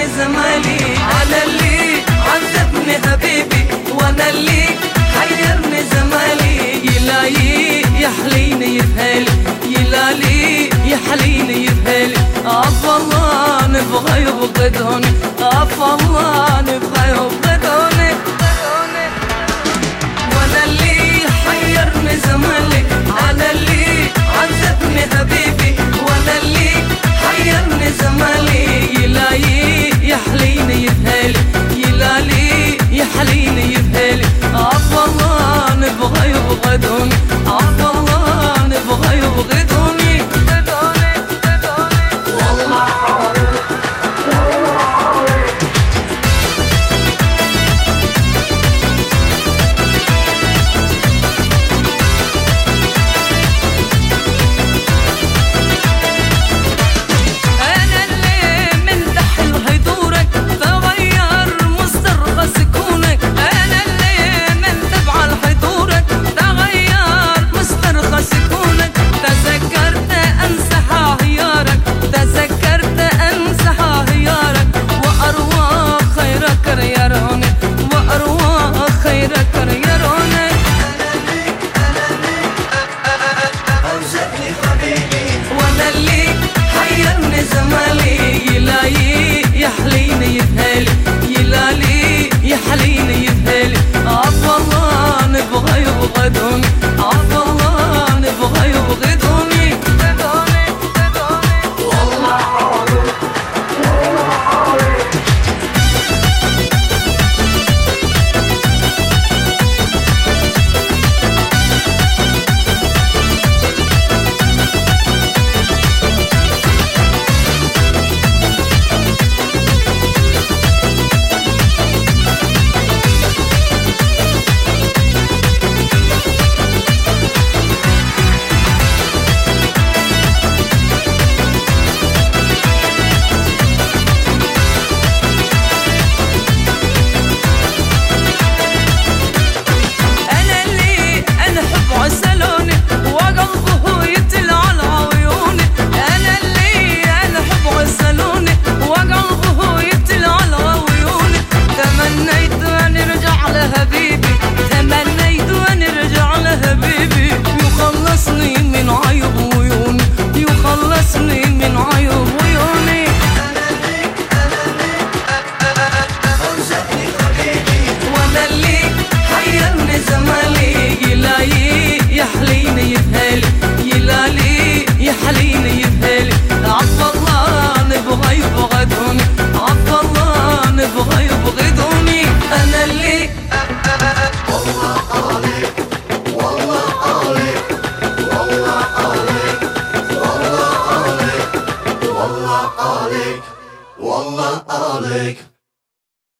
حيرني زمالي، أنا اللي عذبني حبيبي وأنا اللي حيرني زمالي. يلاقي يحليني يبهالي، يلاقي يحليني يبهالي. عف الله نبغى يبغضوني، عف الله نبغى يبغضوني. وأنا اللي حيرني زمالي، أنا اللي عذبني حبيبي وأنا اللي حيرني زمالي. يلاقي يحليني يبهالي، يلاقي يحليني يبهالي. عف الله نبغى يبغضوني، عف الله نبغى يبغضوني. يحليني يبهالي، يلاقي يحليني يبهالي. عف الله نبغى يبغضوني، عف الله نبغى يبغضوني. يحليني يبهالي، يلاقي يحليني يبهالي. عف الله نبغى يبغضوني، عف الله نبغى يبغضوني. أنا اللي والله عليك، والله عليك، والله عليك، والله عليك، والله عليك، والله عليك.